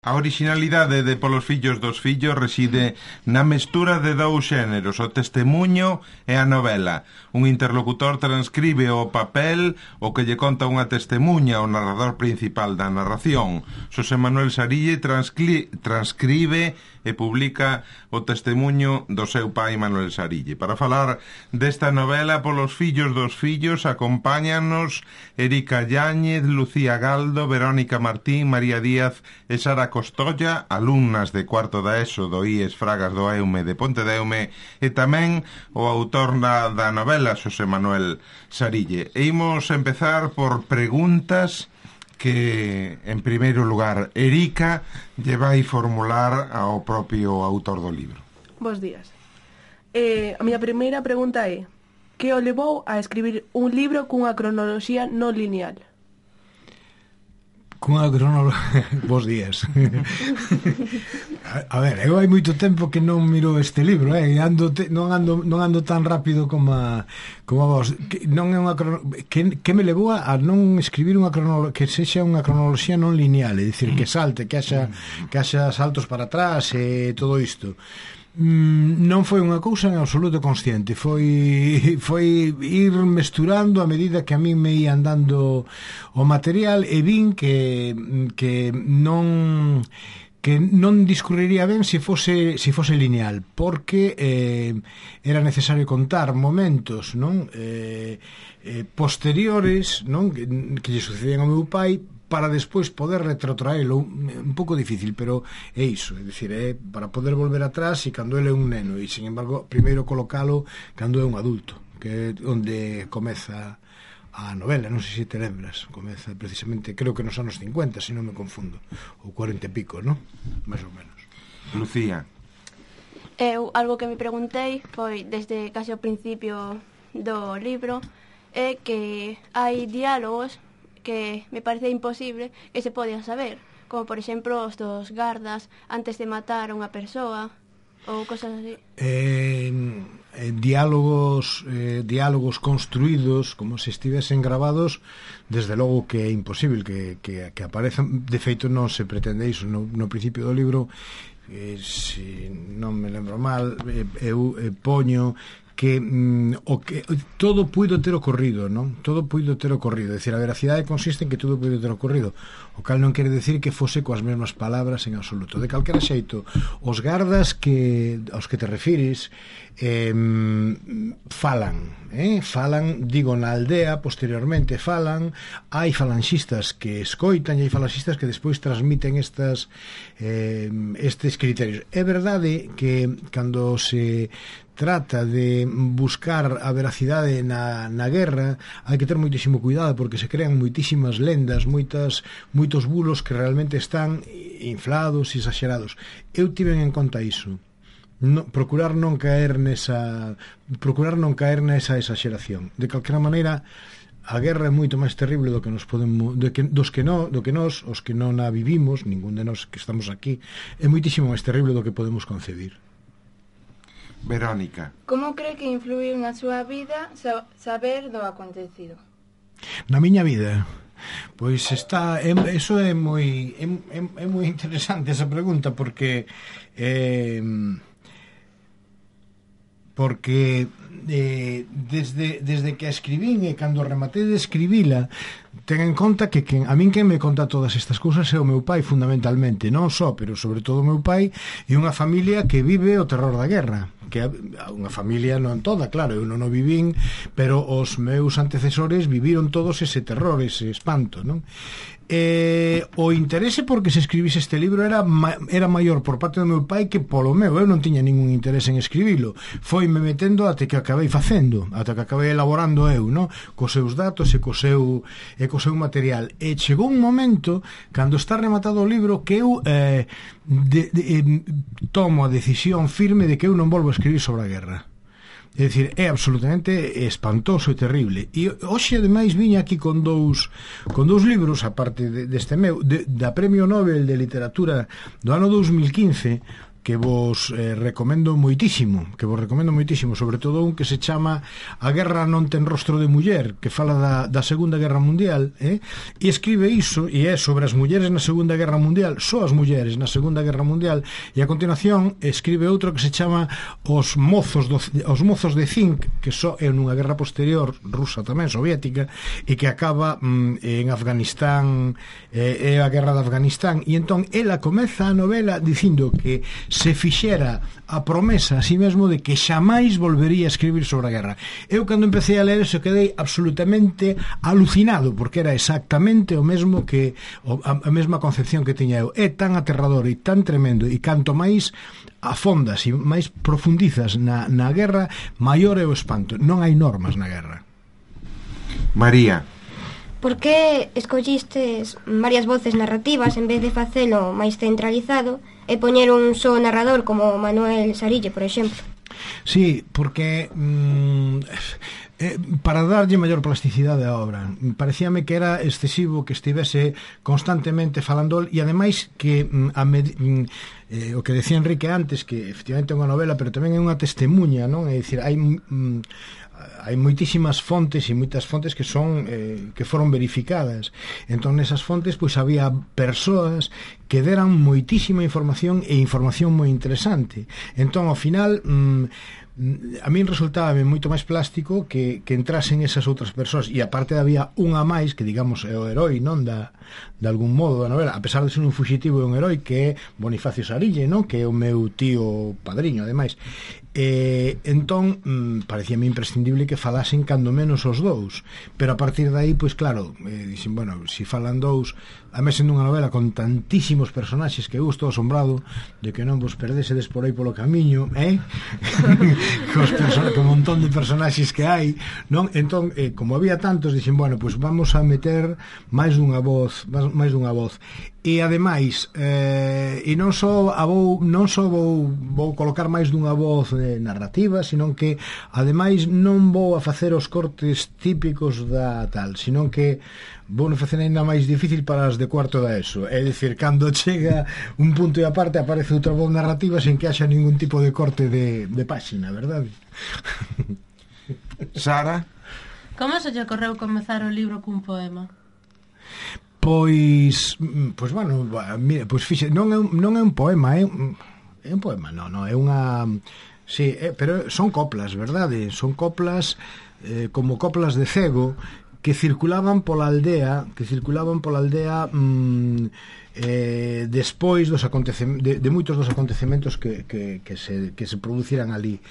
A originalidade de Polos fillos dos fillos reside na mestura de dous xéneros, o testemuño e a novela. Un interlocutor transcribe o papel o que lle conta unha testemuña, o narrador principal da narración. Xosé Manuel Sarille transcribe e publica o testemuño do seu pai Manuel Sarille. Para falar desta novela Polos fillos dos fillos acompáñanos Erika Yáñez, Lucía Galdo, Verónica Martín, María Díaz e Sara Costolla, alumnas de cuarto da ESO do IES Fragas do Eume de Pontedeume, e tamén o autor da novela, Xosé Manuel Sarille. E imos empezar por preguntas que, en primeiro lugar, Erika lle vai formular ao propio autor do libro. Bos días. A miña primeira pregunta é: que o levou a escribir un libro cunha cronoloxía non lineal? Bos días. A ver, eu hai moito tempo que non miro este libro, non ando tan rápido como vos. Non é unha que me levou a non escribir que sexa unha cronoloxía non lineal, é dicir, que salte, que haxa saltos para atrás e todo isto. Non foi unha cousa en absoluto consciente, foi ir mesturando a medida que a mí me ia andando o material, e vin que non discurriría ben se fose lineal, porque era necesario contar momentos, non, posteriores, non, que lle sucedían ao meu pai, para despois poder retrotraelo. Un pouco difícil, pero é iso, é dicir, para poder volver atrás e cando ele é un neno, e sin embargo primeiro colocalo cando é un adulto, que é onde comeza a novela. Non sei se te lembras, comeza precisamente, creo que nos anos 50, se non me confundo, ou 40 e pico, non? Mais ou menos. Lucía. Algo que me preguntei foi desde case o principio do libro, é que hai diálogos que me parece imposible que se podían saber, como por exemplo os dos gardas antes de matar a unha persoa ou cosas así. Diálogos construídos como se estivesen grabados, desde logo que é imposible que aparezan. De feito non se pretende iso no principio do libro. Se non me lembro mal, eu poño que todo puido ter ocorrido, non? Todo puido ter ocorrido, é dicir, a veracidade consiste en que todo puido ter ocorrido, o cal non quere decir que fose coas mesmas palabras en absoluto. De calquera xeito, os gardas aos que te refires falan, digo, na aldea, posteriormente hai falanxistas que escoitan e hai falanxistas que despois transmiten estes criterios. É verdade que cando se trata de buscar a veracidade na guerra, hai que ter moitísimo cuidado, porque se crean moitísimas lendas, moitos bulos que realmente están inflados e exagerados. Eu tiven en conta iso, procurar non caer nesa exageración. De calquera maneira, a guerra é moito máis terrible do que nos podemos, do que nós, os que non a vivimos, ningún de nós que estamos aquí, é moitísimo máis terrible do que podemos concebir. Verónica. Como cree que influiu na súa vida saber do acontecido? Na miña vida? Pois eso é moi interesante esa pregunta, porque desde que a escribín e cando rematei de escribila, ten en conta que a min quen me conta todas estas cousas é o meu pai, fundamentalmente, non só, pero sobre todo o meu pai, e unha familia que vive o terror da guerra, que unha familia non toda, claro, eu non o vivín, pero os meus antecesores viviron todos ese terror, ese espanto, non? O interese porque se escribise este libro era maior por parte do meu pai que polo meu. Eu non tiña ningún interese en escribilo, foime metendo até que acabei facendo, até que acabei elaborando eu, non? Cos seus datos e co seu material. E chegou un momento, cando está rematado o libro, que eu tomo a decisión firme de que eu non volvo a escribir sobre a guerra. É dicir, é absolutamente espantoso e terrible. E hoxe, ademais, viña aquí con dous libros, aparte deste meu, da Premio Nobel de Literatura do ano 2015, que vos recomendo moitísimo, sobre todo un que se chama A guerra non ten rostro de muller, que fala da Segunda Guerra Mundial, e escribe iso, e é sobre as mulleres na Segunda Guerra Mundial, só as mulleres na Segunda Guerra Mundial, e a continuación escribe outro que se chama Os mozos de Zinc, que só é nunha guerra posterior, rusa tamén, soviética, e que acaba en Afganistán, é a guerra de Afganistán, e entón ela comeza a novela dicindo que se fixera a promesa a sí mesmo de que xamais volvería a escribir sobre a guerra. Eu cando empecé a ler eso quedei absolutamente alucinado, porque era exactamente o mesmo que a mesma concepción que tiña eu. É tan aterrador e tan tremendo, e canto máis afondas e máis profundizas na guerra, maior é o espanto. Non hai normas na guerra. María, por que escollistes varias voces narrativas en vez de facelo máis centralizado e poñer un só narrador como Manuel Sarille, por exemplo? Sí, porque para darlle maior plasticidade á obra, parecíame que era excesivo que estivese constantemente falando, e ademais que o que decía Enrique antes, que efectivamente é unha novela pero tamén é unha testemunha, non? É dicir, hai moitísimas fontes e moitas fontes que son que foron verificadas. Entón nesas fontes pois había persoas que deran moitísima información e información moi interesante. Entón ao final a min resultaba moito máis plástico que entrasen esas outras persoas, e aparte había unha máis que digamos é o heroi, non de algún modo da novela, a pesar de ser un fuxitivo e un heroi, que é Bonifacio Sarille, non? Que é o meu tío padriño ademais. Entón parecíame imprescindible que falasen cando menos os dous, pero a partir de aí, pois claro, dixen, bueno, se falan dous, a mí sendo unha novela con tantísimos personaxes que eu estou asombrado de que non vos perdesedes por aí polo camiño, con un montón de personaxes que hai, non? Entón, como había tantos, dixen, bueno, pois vamos a meter máis dunha voz, e ademais e non só vou colocar máis dunha voz narrativa, senón que ademais non vou a facer os cortes típicos da tal, senón que vou facer ainda máis difícil para as de cuarto da ESO, é dicir, cando chega un punto e aparte aparece outra voz narrativa sen que haxa ningún tipo de corte de páxina, verdade? Sara? Como se lle ocorreu comezar o libro cun poema? Pois bueno, mira, pois fixe, non é un poema, é un poema, non, é unha... Sí, pero son coplas, verdade? Son coplas como coplas de cego que circulaban pola aldea, despois dos de moitos dos acontecementos que se produciran ali.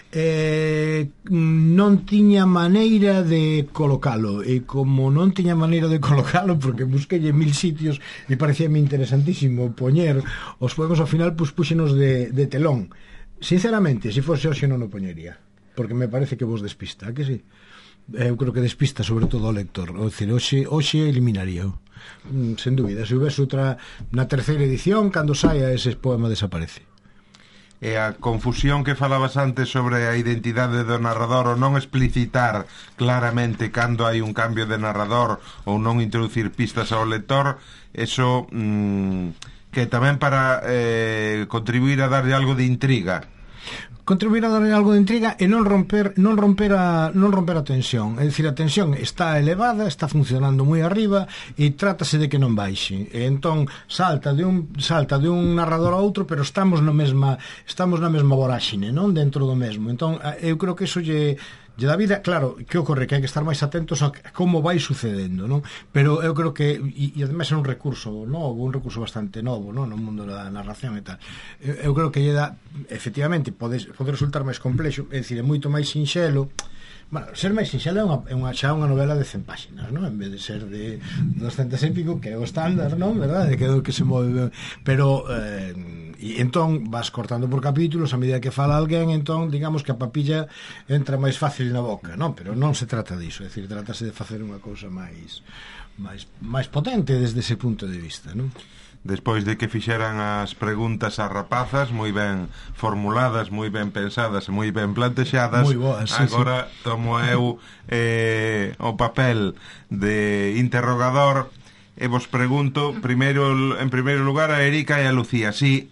Non tiña maneira de colocalo, e como non tiña maneira de colocalo, porque busquelle 1000 sitios e parecíame interesantísimo poñer os poemas, ao final puxenos de telón. Sinceramente, se fose hoxe non o poñería, porque me parece que vos despista, que sí? Eu creo que despista sobre todo o lector. O decir, hoxe eliminaría, sen dúbida. Se houvese outra na terceira edición, cando saia ese poema desaparece. E a confusión que falabas antes sobre a identidade do narrador, ou non explicitar claramente cando hai un cambio de narrador, ou non introducir pistas ao lector, eso que tamén para contribuir a darlle algo de intriga. Contribuir a darle algo de intriga e non romper a tensión. É dicir, a tensión está elevada, está funcionando moi arriba e trátase de que non baixe. E entón salta de un narrador a outro, pero estamos na mesma voráxine, non? Dentro do mesmo. Entón, eu creo que eso lle da vida, claro, que ocorre? Que hai que estar máis atentos a como vai sucedendo, non? Pero eu creo que, e ademais é un recurso novo, un recurso bastante novo, non? No mundo da narración e tal. Eu creo que lle dá, efectivamente, pode resultar máis complexo, é dicir, é moito máis sinxelo. Bueno, ser máis sinxelo é unha novela de 100 páxinas, non? En vez de ser de 200 e pico, que é o estándar, non? Verdade? Que é o que se move. Pero e entón vas cortando por capítulos a medida que fala alguén, entón digamos que a papilla entra máis fácil na boca, non? Pero non se trata diso, é dicir, trátase de facer unha cousa máis potente desde ese punto de vista, non? Despois de que fixeran as preguntas ás rapazas, moi ben formuladas, moi ben pensadas e moi ben plantexadas, moi boas, sí, agora sí. Tomo eu o papel de interrogador e vos pregunto en primeiro lugar a Erika e a Lucía, si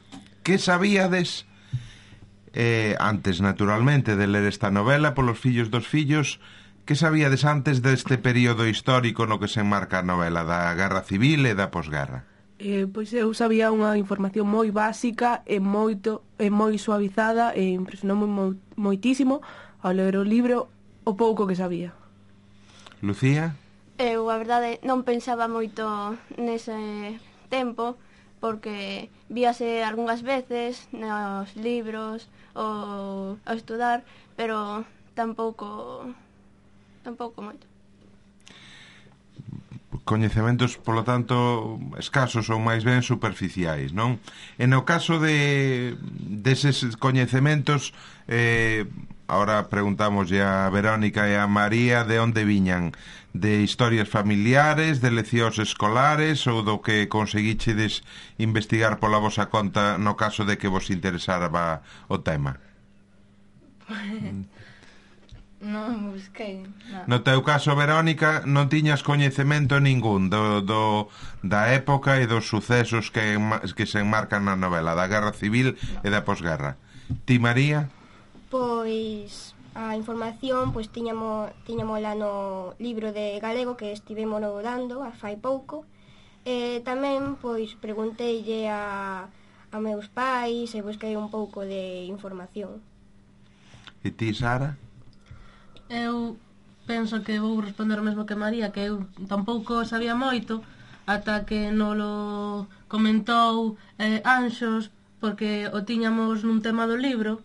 que sabíades antes, naturalmente, de ler esta novela Polos fillos dos fillos, que sabíades antes deste período histórico no que se enmarca a novela, da Guerra Civil e da posguerra? Pois eu sabía unha información moi básica e moi suavizada e impresionou moitísimo ao ler o libro o pouco que sabía. Lucía? Eu, a verdade, non pensaba moito nese tempo, porque víase algunhas veces nos libros ou a estudar, pero tampouco moito. Coñecementos, polo tanto, escasos ou máis ben superficiais, non? E no caso deses coñecementos, ahora preguntámoslle a Verónica e a María de onde viñan, de historias familiares, de leccións escolares ou do que conseguichedes investigar pola vosa conta no caso de que vos interesara o tema? Non busquei nada. No teu caso, Verónica, non tiñas coñecemento ningún da época e dos sucesos que se enmarcan na novela, da Guerra Civil e da posguerra. Ti, María? Pois a información pois tiñamos lá no libro de galego que estivemos dando a fai pouco. Tamén pois pregunteille a meus pais e busquei un pouco de información. E ti, Sara? Eu penso que vou responder o mesmo que María, que eu tampouco sabía moito ata que nolo comentou Anxos, porque o tiñamos nun tema do libro.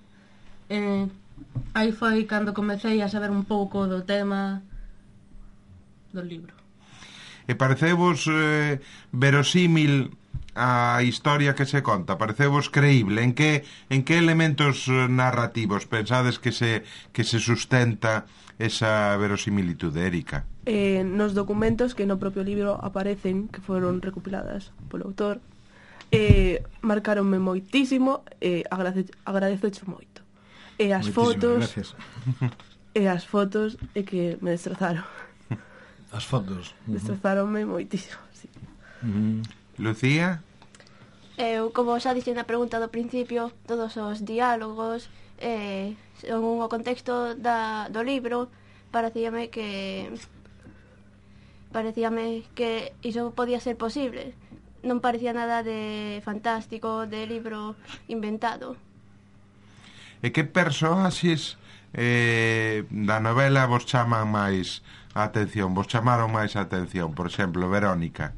Aí foi cando comecei a saber un pouco do tema do libro. E parecevos verosímil a historia que se conta? Parecevos creíble? En que elementos narrativos pensades que se sustenta esa verosimilitude, Érica? Nos documentos que no propio libro aparecen, que foron recopiladas polo autor, marcaronme moitísimo e agradezocho moito. E as fotos e as fotos é que me destrozaron. As fotos destrozaronme moitísimo, sí. Lucía? Eu, como xa dixen na pregunta do principio, todos os diálogos son o contexto do libro. Parecíame que iso podía ser posible. Non parecía nada de fantástico, de libro inventado. E que persoaxes da novela vos chaman máis a atención? Vos chamaron máis a atención? Por exemplo, Verónica.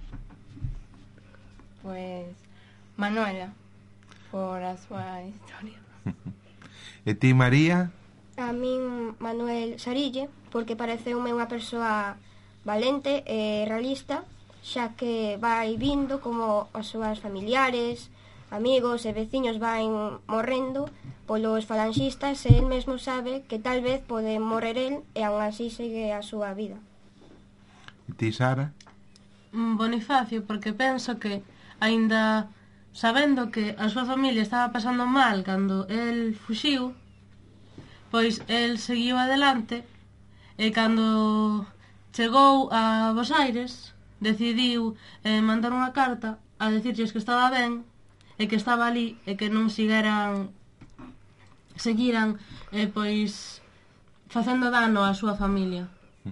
Pues Manuela, por a súa historia. E ti, María? A min Manuel Sarille, porque pareceume unha persoa valente e realista, xa que vai vindo como as súas familiares, amigos e veciños van morrendo polos falanxistas e el mesmo sabe que tal vez pode morrer el e aún así segue a súa vida. E ti, Sara? Bonifacio, porque penso que aínda sabendo que a súa familia estaba pasando mal cando el fuxiu, pois el seguiu adelante e cando chegou a Bos Aires decidiu mandar unha carta a dicirlles que estaba ben e que estaba ali e que non seguiran pois facendo dano á súa familia.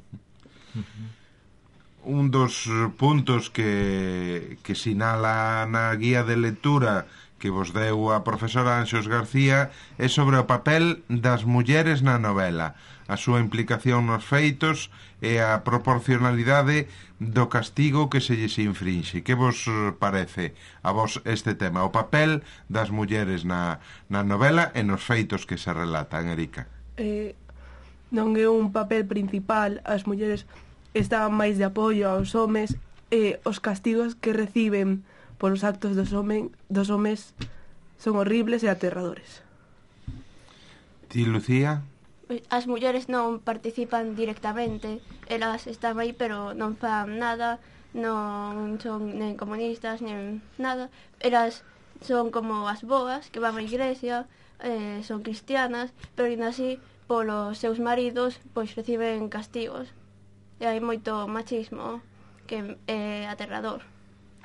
Un dos puntos que sinala na guía de lectura que vos deu a profesora Anxos García é sobre o papel das mulleres na novela, a súa implicación nos feitos e a proporcionalidade do castigo que se lles infrinxe. Que vos parece a vos este tema, o papel das mulleres na novela e nos feitos que se relatan, Érica? Non é un papel principal, as mulleres estaban máis de apoio aos homes e os castigos que reciben polos actos dos homes son horribles e aterradores. Ti, Lucía? As mulleres non participan directamente, elas están aí pero non fan nada, non son nen comunistas nen nada. Elas son como as boas que van á igrexa, son cristianas, pero ainda así polos seus maridos pois reciben castigos. E hai moito machismo que é aterrador.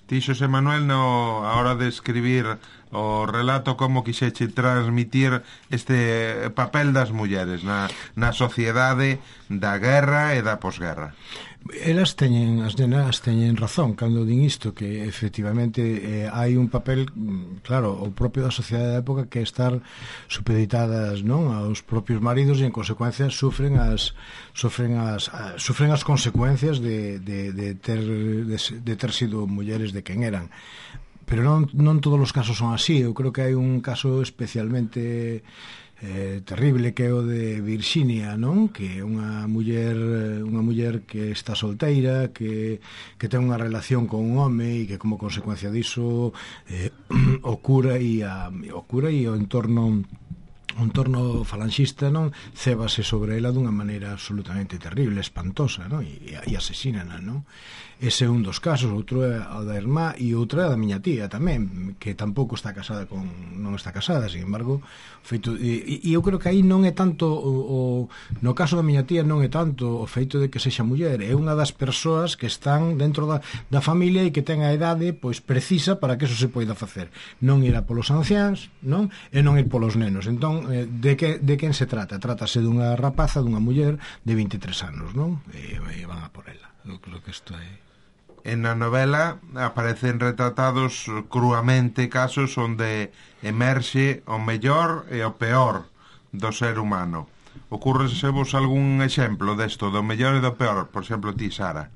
Ti, Xosé Manuel, a hora de escribir o relato, como quixeche transmitir este papel das mulleres na sociedade da guerra e da posguerra? As nenas teñen razón cando din isto, que efectivamente hai un papel, claro, o propio da sociedade da época, que é estar supeditadas, non, aos propios maridos, e en consecuencia sufren as consecuencias de ter sido mulleres de quen eran. Pero non todos os casos son así. Eu creo que hai un caso especialmente terrible, que é o de Virxinia, non? Que é unha muller que está solteira, que ten unha relación con un home, e que como consecuencia diso o cura e o entorno falanxista, non, cébase sobre ela dunha maneira absolutamente terrible, espantosa, non? E asesínana, non? Ese é un dos casos. Outro é o da irmá, e outra é a da miña tía tamén, que tampouco está casada non está casada, sin embargo, feito, e eu creo que aí non é tanto no caso da miña tía, non é tanto o feito de que sexa muller, é unha das persoas que están dentro da familia e que ten a idade pois precisa para que eso se poida facer, non ir a polos anciáns, non? E non ir polos nenos. Entón, de quen se trata? Trátase dunha rapaza, dunha muller de 23 anos, non? E van a por ela. Eu creo que isto é... En a novela aparecen retratados cruamente casos onde emerxe o mellor e o peor do ser humano. Ocúrrese vos algún exemplo desto, do mellor e do peor? Por exemplo, ti, Sara.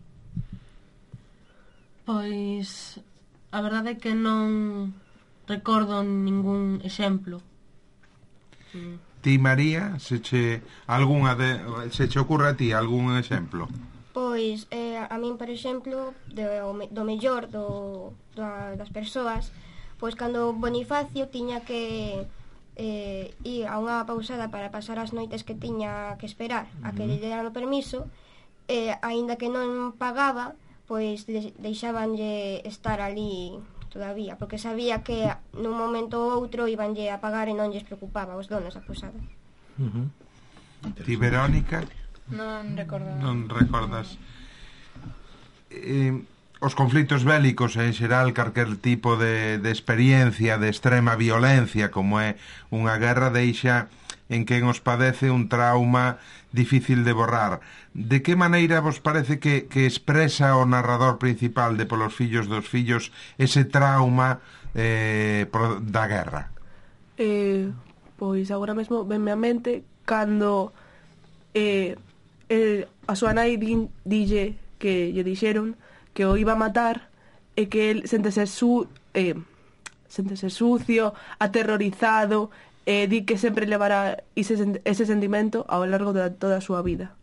Pois a verdade é que non recordo ningún exemplo. Ti, María, se che ocurre a ti algún exemplo? Pois, a min, por exemplo, do mellor das persoas, pois cando Bonifacio tiña que ir a unha pausada para pasar as noites que tiña que esperar a que lle deran o permiso, aínda que non pagaba, pois deixábanlle estar ali todavía, porque sabía que nun momento ou outro ibanlle a pagar e non lles preocupaba aos donos da pousada. Ti, Verónica? Non recordo. Non recordas. Os conflitos bélicos, en xeral, calquer tipo de experiencia de extrema violencia, como é unha guerra, deixa en quen os padece un trauma difícil de borrar. De que maneira vos parece que expresa o narrador principal de Polos fillos dos fillos ese trauma da guerra? Pois agora mesmo venme a mente cando a súa nai dille que lle dixeron que o iba a matar e que el sentese sucio, aterrorizado, e di que sempre levará ese sentimento ao largo de toda a súa vida.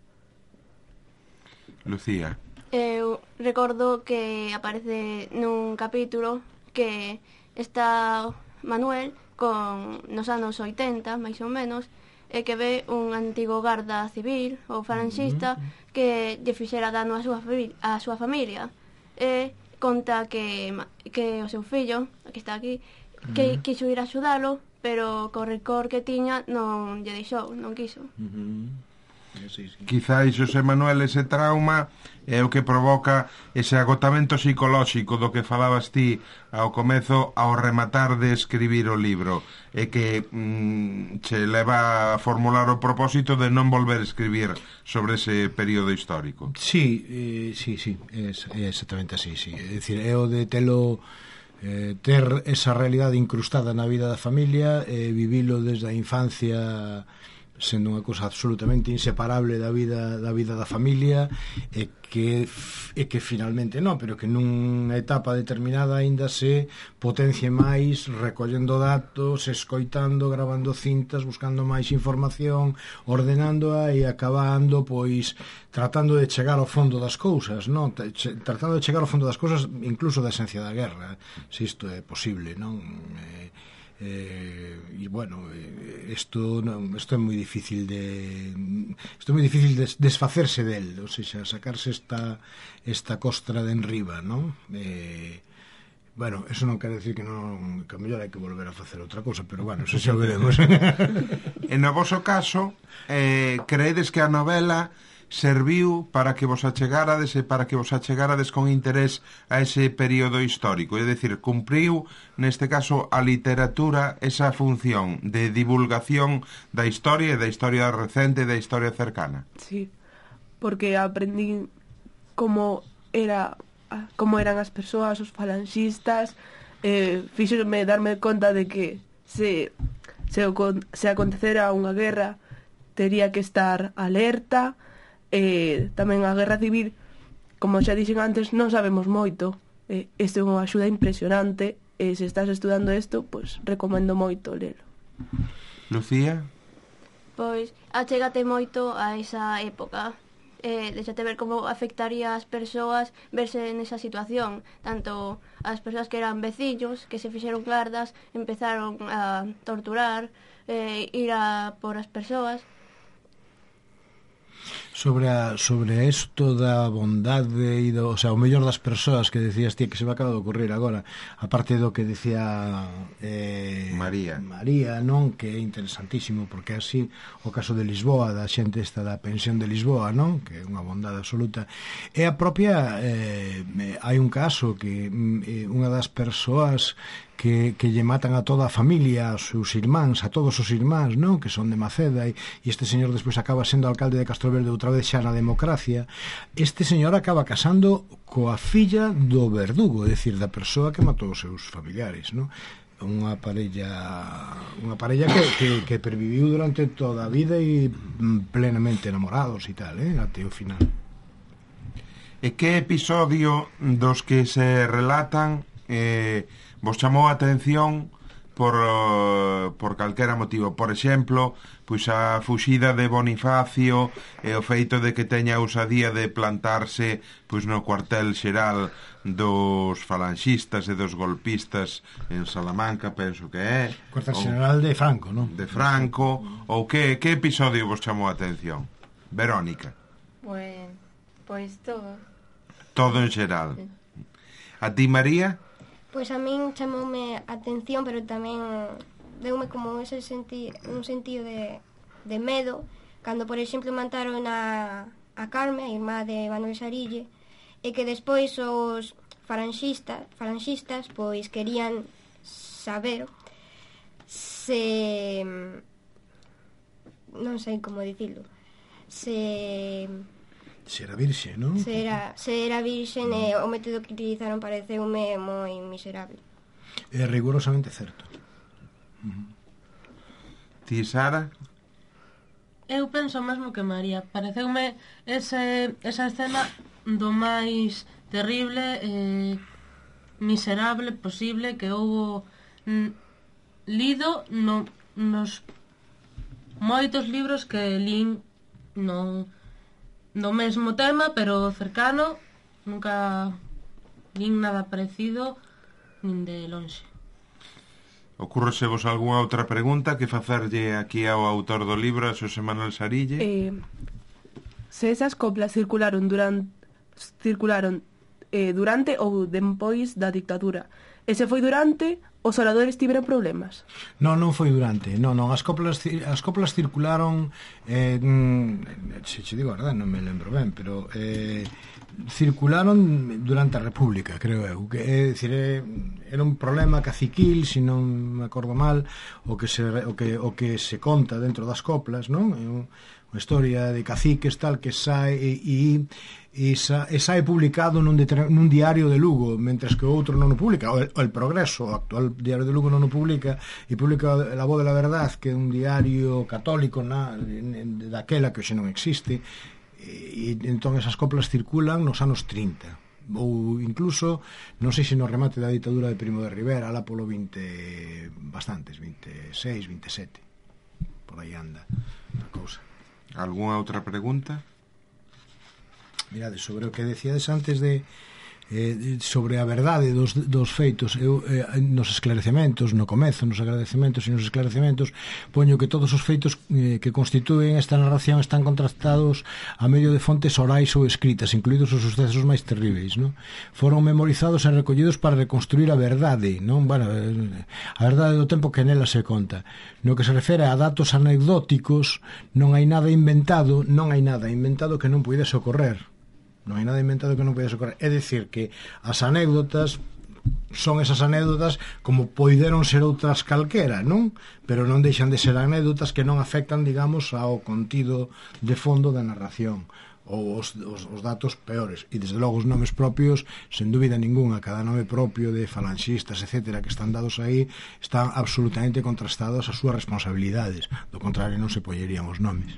Lucía. Eu recordo que aparece nun capítulo que está Manuel nos anos 80, máis ou menos, e que ve un antigo garda civil ou falanxista que lle fixera dano a súa familia, e conta que o seu fillo, que está aquí, que quixo ir a axudalo, pero co recor que tiña non lle deixou, non quiso. Sí. Quizáis, Xosé Manuel, ese trauma é o que provoca ese agotamento psicolóxico do que falabas ti ao comezo, ao rematar de escribir o libro, e que che leva a formular o propósito de non volver a escribir sobre ese período histórico. Sí, é exactamente así, sí. É dicir, é o de ter esa realidade incrustada na vida da familia, vivilo desde a infancia sendo unha cousa absolutamente inseparable da vida da familia, e que finalmente non, pero que nunha etapa determinada aínda se potencie máis, recollendo datos, escoitando, gravando cintas, buscando máis información, ordenándoa e acabando pois tratando de chegar ao fondo das cousas, non? Tratando de chegar ao fondo das cousas, incluso da esencia da guerra, se isto é posible, non? E bueno, isto é moi difícil desfacerse del, ou seja, sacarse esta costra de enriba, non? Bueno, eso non quere decir que a mellor hai que volver a facer outra cousa, pero bueno, eso xa veremos. En o voso caso, creedes que a novela serviu para que vos achegarades e para que vos achegarades con interés a ese período histórico, é dicir, cumpriu neste caso a literatura esa función de divulgación da historia e da historia recente e da historia cercana. Sí, porque aprendí como eran as persoas, os falanxistas, fíxome darme conta de que se acontecera unha guerra tería que estar alerta. Tamén a guerra civil, como xa dixen antes, non sabemos moito. Este é unha axuda impresionante, e se estás estudando isto, pois recomendo moito lelo. Lucía? Pois achégate moito a esa época, deixate ver como afectaría as persoas verse nesa situación, tanto as persoas que eran veciños, que se fixeron gardas, empezaron a torturar, ir a por as persoas. Sobre isto da bondade e o sea, o mellor das persoas que decías ti, que se me acaba de ocurrir agora, aparte do que decía María, non, que é interesantísimo, porque así o caso de Lisboa, da xente esta da pensión de Lisboa, non, que é unha bondade absoluta, e a propia hai un caso que unha das persoas que lle matan a toda a familia, aos seus irmáns, a todos os irmáns, non? Que son de Maceda, e este señor despois acaba sendo alcalde de Castroverde outra vez xa na democracia. Este señor acaba casando coa filla do verdugo, é dicir, da persoa que matou os seus familiares, non? Unha parella que perviviu durante toda a vida e plenamente enamorados e tal, até o final. E que episodio dos que se relatan vos chamou a atención por calquera motivo? Por exemplo, pois a fuxida de Bonifacio e o feito de que teña a ousadía de plantarse pois no cuartel xeral dos falanxistas e dos golpistas en Salamanca, penso que é. Cuartel xeral de Franco, non? De Franco, ou que episodio vos chamou a atención? Verónica. Pois todo. Todo en xeral. A ti, María? Pois a min chamoume a atención, pero tamén deume como un sentido de medo cando, por exemplo, mataron a Carme, a irmá de Manuel Sarille, e que despois os falanxistas pois querían saber se non sei como dicilo, se era virxe, non? Se era virxe, e o método que utilizaron pareceume moi miserable. É rigurosamente certo. Ti, Sara? Eu penso mesmo que María. Pareceume esa escena do máis terrible e miserable posible que houbo lido nos moitos libros que lín no mesmo tema, pero cercano. Nunca lín nada parecido nin de lonxe. Ocúrresevos algunha outra pregunta que facerlle aquí ao autor do libro, a Xosé Manuel Sarille? Se esas coplas circularon durante ou dempois da dictadura, e se foi durante, os oradores tiveron problemas? Non foi durante. Non, as coplas circularon se che digo a verdade, non me lembro ben, pero circularon durante a República, creo eu, que é dicir, era un problema caciquil, se non me acordo mal, o que se conta dentro das coplas, non? É unha historia de caciques tal que sae e sae publicado nun diario de Lugo, mentres que o outro non o publica. O El Progreso, o actual diario de Lugo, non o publica, e publica La Voz de la Verdad, que é un diario católico daquela que hoxe non existe, e entón esas coplas circulan nos anos 30, ou incluso, non sei se no remate da ditadura de Primo de Rivera, lá polo 26, 27, por aí anda a cousa. Algúnha outra pregunta? Mirade, sobre o que decíades antes de sobre a verdade dos feitos. Eu, nos esclarecementos, no comezo, nos agradecementos e nos esclarecementos, poño que todos os feitos que constituen esta narración están contrastados a medio de fontes orais ou escritas, incluídos os sucesos máis terríveis, non? Foron memorizados e recollidos para reconstruir a verdade, non? Bueno, a verdade do tempo que nela se conta. No que se refere a datos anecdóticos, non hai nada inventado que non puidese ocorrer. Non hai nada inventado que non puidese ocorrer. É dicir, que as anécdotas son esas anécdotas como poideron ser outras calquera, non? Pero non deixan de ser anécdotas que non afectan, digamos, ao contido de fondo da narración, ou os datos peores. E desde logo os nomes propios, sen dúbida ninguna, cada nome propio de falanxistas, etcétera, que están dados aí, están absolutamente contrastados as súas responsabilidades. Do contrario, non se pollerían os nomes.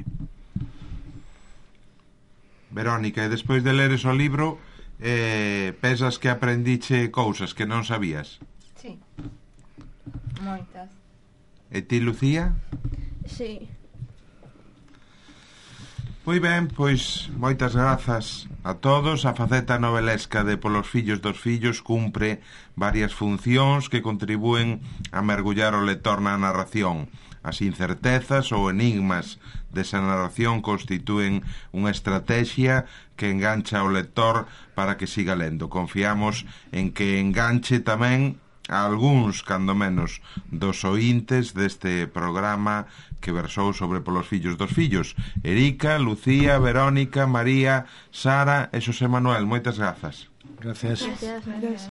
Verónica, e despois de leres o libro, pensas que aprendiche cousas que non sabías? Sí, moitas. E ti, Lucía? Sí. Moi ben, pois moitas grazas a todos. A faceta novelesca de Polos fillos dos fillos cumpre varias funcións que contribúen a mergullar o lector na narración. As incertezas ou enigmas desa narración constitúen unha estrategia que engancha ao lector para que siga lendo. Confiamos en que enganche tamén a algúns, cando menos, dos oíntes deste programa que versou sobre Polos fillos dos fillos. Erica, Lucía, Verónica, María, Sara e Xosé Manuel, moitas grazas. Gracias. Gracias.